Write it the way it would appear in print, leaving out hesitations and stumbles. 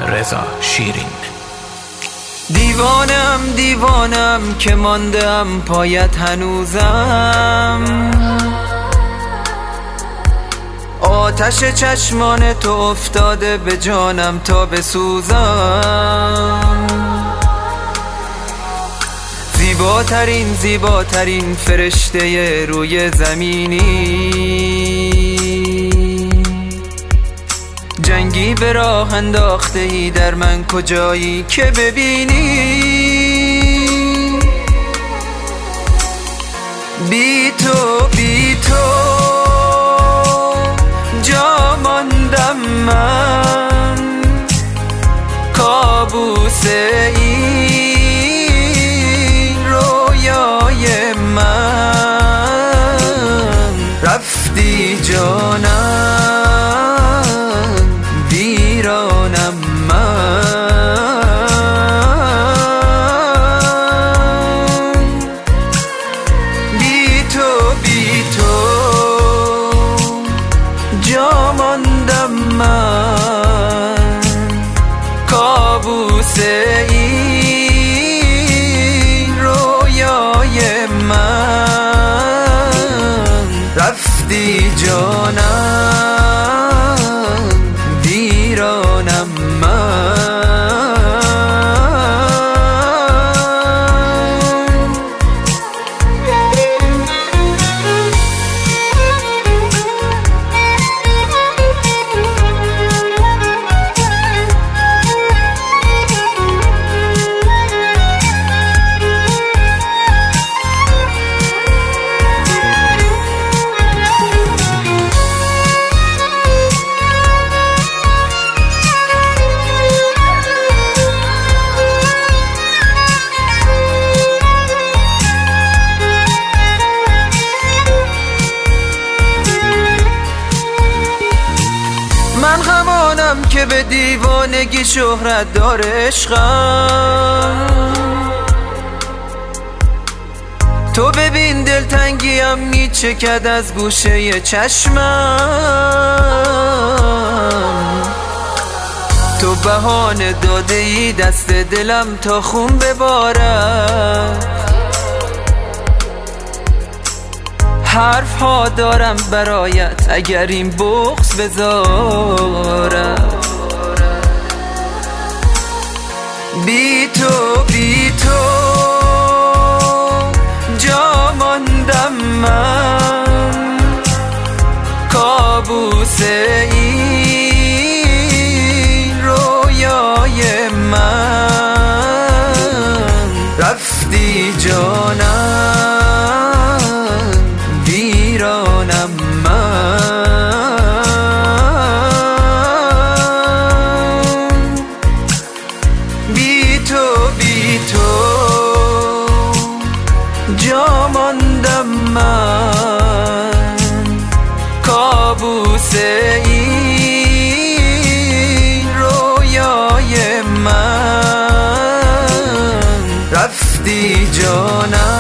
رضا شیرین. دیوانم دیوانم که ماندم پایت هنوزم، آتش چشمان تو افتاده به جانم تا بسوزم. زیباترین زیباترین فرشته روی زمینی، جنگی به راه انداخته ای در من کجایی که ببینی. بی تو جا ماندم من، کابوس این رویای من. رفتی جانم ویرانم من. بی تو جا ماندم من، کابوس این رویای من. رفتی جانم ویرانم من. من همانم که به دیوانگی شهرت داره عشقم. تو ببین دلتنگیم میچکد از گوشه چشمم. تو بهانه داده ای دست دلم تا خون ببارد. حرف ها دارم برایت اگر این بغض بذارم. بی تو جا ماندم من، کابوس این رویای من. رفتی جانم ویرانم من. بی تو جا ماندم من، کابوس این رویای من. رفتی جانم